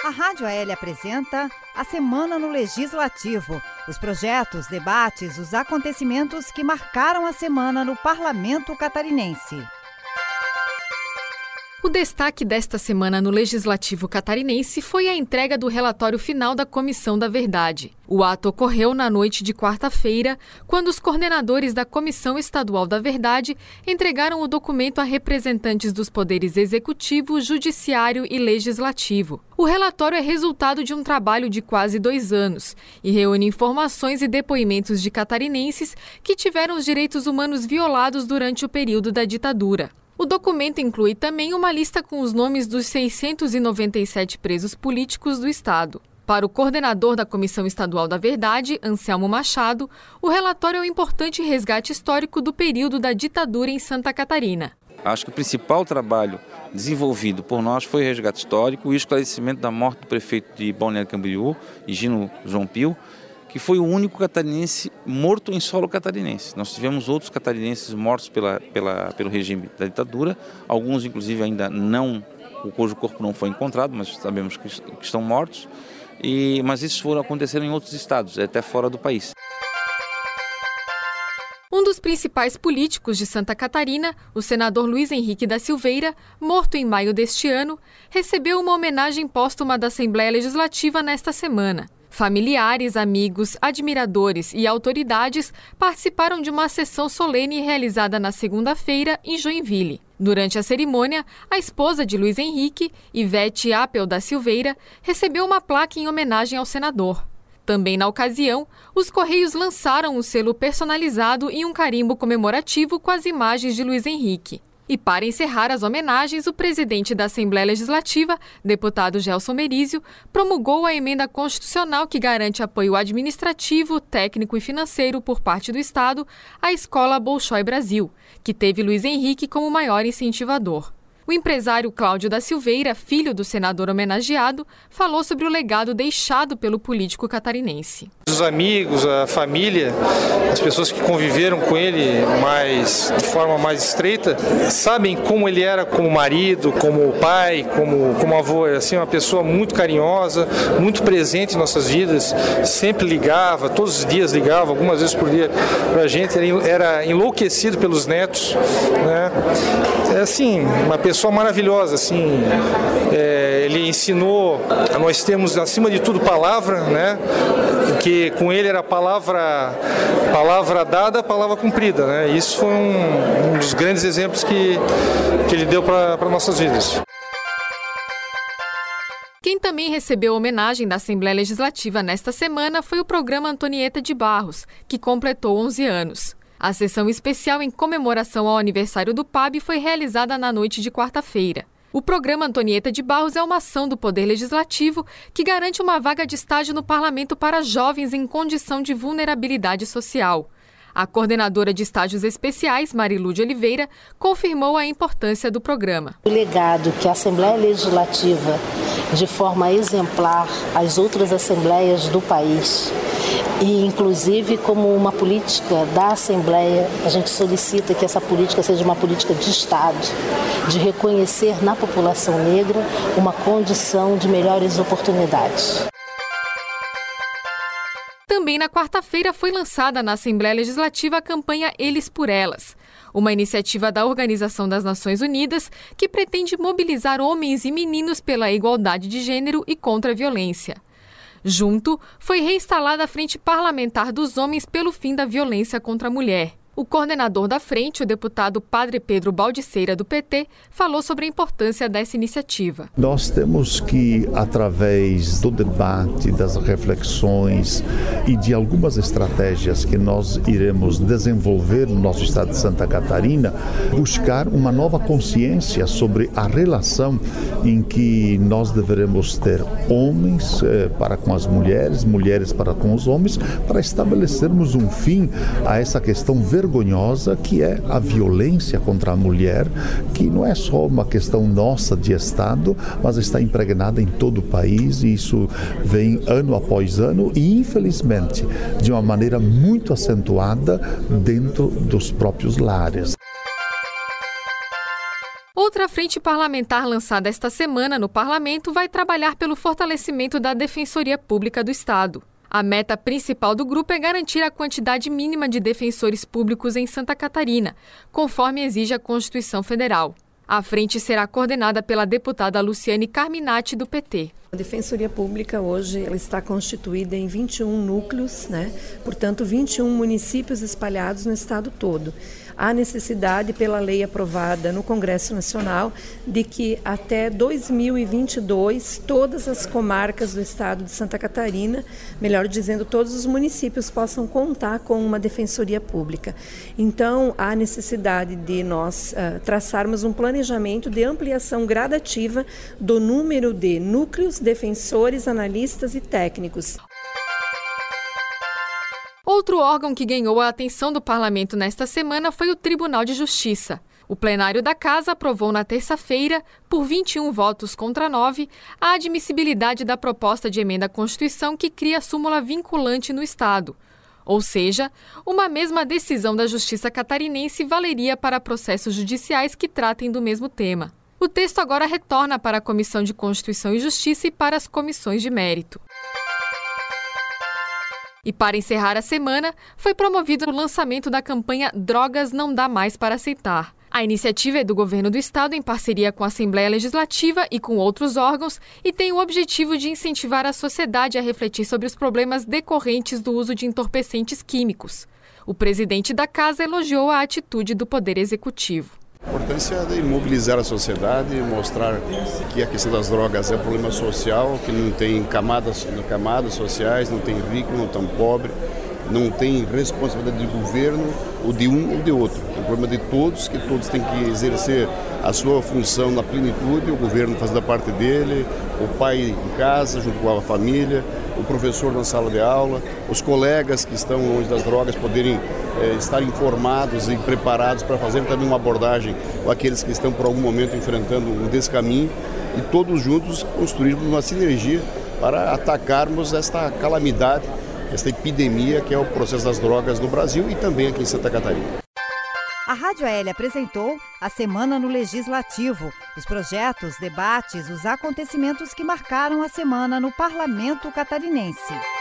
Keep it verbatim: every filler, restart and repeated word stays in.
A Rádio A L apresenta a Semana no Legislativo, os projetos, debates, os acontecimentos que marcaram a semana no Parlamento Catarinense. O destaque desta semana no Legislativo Catarinense foi a entrega do relatório final da Comissão da Verdade. O ato ocorreu na noite de quarta-feira, quando os coordenadores da Comissão Estadual da Verdade entregaram o documento a representantes dos poderes executivo, judiciário e legislativo. O relatório é resultado de um trabalho de quase dois anos e reúne informações e depoimentos de catarinenses que tiveram os direitos humanos violados durante o período da ditadura. O documento inclui também uma lista com os nomes dos seiscentos e noventa e sete presos políticos do Estado. Para o coordenador da Comissão Estadual da Verdade, Anselmo Machado, o relatório é um importante resgate histórico do período da ditadura em Santa Catarina. Acho que o principal trabalho desenvolvido por nós foi o resgate histórico e o esclarecimento da morte do prefeito de Balneário Camboriú, Higino João Pio, que foi o único catarinense morto em solo catarinense. Nós tivemos outros catarinenses mortos pela, pela, pelo regime da ditadura, alguns inclusive ainda não, cujo corpo não foi encontrado, mas sabemos que, que estão mortos, e, mas isso foram aconteceram em outros estados, até fora do país. Um dos principais políticos de Santa Catarina, o senador Luiz Henrique da Silveira, morto em maio deste ano, recebeu uma homenagem póstuma da Assembleia Legislativa nesta semana. Familiares, amigos, admiradores e autoridades participaram de uma sessão solene realizada na segunda-feira em Joinville. Durante a cerimônia, a esposa de Luiz Henrique, Ivete Apel da Silveira, recebeu uma placa em homenagem ao senador. Também na ocasião, os Correios lançaram um selo personalizado e um carimbo comemorativo com as imagens de Luiz Henrique. E para encerrar as homenagens, o presidente da Assembleia Legislativa, deputado Gelson Merizio, promulgou a emenda constitucional que garante apoio administrativo, técnico e financeiro por parte do Estado à Escola Bolshoi Brasil, que teve Luiz Henrique como maior incentivador. O empresário Cláudio da Silveira, filho do senador homenageado, falou sobre o legado deixado pelo político catarinense. Os amigos, a família, as pessoas que conviveram com ele mais, de forma mais estreita, sabem como ele era como marido, como pai, como, como avô. Era assim, uma pessoa muito carinhosa, muito presente em nossas vidas, sempre ligava, todos os dias ligava, algumas vezes por dia para a gente, era enlouquecido pelos netos, né? É assim, uma pessoa maravilhosa, assim, é, ele ensinou a nós termos, acima de tudo, palavra, né? Porque com ele era palavra, palavra dada, palavra cumprida, né? Isso foi um, um dos grandes exemplos que, que ele deu para nossas vidas. Quem também recebeu homenagem da Assembleia Legislativa nesta semana foi o programa Antonieta de Barros, que completou onze anos. A sessão especial em comemoração ao aniversário do P A B foi realizada na noite de quarta-feira. O programa Antonieta de Barros é uma ação do Poder Legislativo que garante uma vaga de estágio no parlamento para jovens em condição de vulnerabilidade social. A coordenadora de estágios especiais, Marilu de Oliveira, confirmou a importância do programa. O legado que a Assembleia Legislativa, de forma exemplar, as outras assembleias do país, e inclusive como uma política da Assembleia, a gente solicita que essa política seja uma política de Estado, de reconhecer na população negra uma condição de melhores oportunidades. Também na quarta-feira foi lançada na Assembleia Legislativa a campanha Eles por Elas, uma iniciativa da Organização das Nações Unidas que pretende mobilizar homens e meninos pela igualdade de gênero e contra a violência. Junto, foi reinstalada a Frente Parlamentar dos Homens pelo Fim da Violência contra a Mulher. O coordenador da frente, o deputado Padre Pedro Baldiceira, do P T, falou sobre a importância dessa iniciativa. Nós temos que, através do debate, das reflexões e de algumas estratégias que nós iremos desenvolver no nosso estado de Santa Catarina, buscar uma nova consciência sobre a relação em que nós deveremos ter homens eh, para com as mulheres, mulheres para com os homens, para estabelecermos um fim a essa questão verdadeira, vergonhosa que é a violência contra a mulher, que não é só uma questão nossa de Estado, mas está impregnada em todo o país e isso vem ano após ano e, infelizmente, de uma maneira muito acentuada dentro dos próprios lares. Outra frente parlamentar lançada esta semana no Parlamento vai trabalhar pelo fortalecimento da Defensoria Pública do Estado. A meta principal do grupo é garantir a quantidade mínima de defensores públicos em Santa Catarina, conforme exige a Constituição Federal. A frente será coordenada pela deputada Luciane Carminati, do P T. A Defensoria Pública hoje ela está constituída em vinte e um núcleos, né? Portanto, vinte e um municípios espalhados no estado todo. Há necessidade, pela lei aprovada no Congresso Nacional, de que até dois mil e vinte e dois todas as comarcas do estado de Santa Catarina, melhor dizendo, todos os municípios possam contar com uma defensoria pública. Então, há necessidade de nós uh, traçarmos um planejamento de ampliação gradativa do número de núcleos, defensores, analistas e técnicos. Outro órgão que ganhou a atenção do Parlamento nesta semana foi o Tribunal de Justiça. O plenário da Casa aprovou na terça-feira, por vinte e um votos contra nove, a admissibilidade da proposta de emenda à Constituição que cria a súmula vinculante no Estado. Ou seja, uma mesma decisão da Justiça catarinense valeria para processos judiciais que tratem do mesmo tema. O texto agora retorna para a Comissão de Constituição e Justiça e para as comissões de mérito. E para encerrar a semana, foi promovido o lançamento da campanha Drogas Não Dá Mais para Aceitar. A iniciativa é do Governo do Estado em parceria com a Assembleia Legislativa e com outros órgãos e tem o objetivo de incentivar a sociedade a refletir sobre os problemas decorrentes do uso de entorpecentes químicos. O presidente da Casa elogiou a atitude do Poder Executivo. A importância de mobilizar a sociedade, mostrar que a questão das drogas é um problema social, que não tem camadas, camadas sociais, não tem rico, não tem pobre, não tem responsabilidade do governo, ou de um ou de outro. É um problema de todos, que todos têm que exercer a sua função na plenitude, o governo faz da parte dele, o pai em casa, junto com a família, o professor na sala de aula, os colegas que estão longe das drogas poderem é, estar informados e preparados para fazer também uma abordagem com aqueles que estão por algum momento enfrentando um descaminho e todos juntos construirmos uma sinergia para atacarmos esta calamidade, esta epidemia que é o processo das drogas no Brasil e também aqui em Santa Catarina. A Rádio A L apresentou a Semana no Legislativo, os projetos, debates, os acontecimentos que marcaram a semana no Parlamento Catarinense.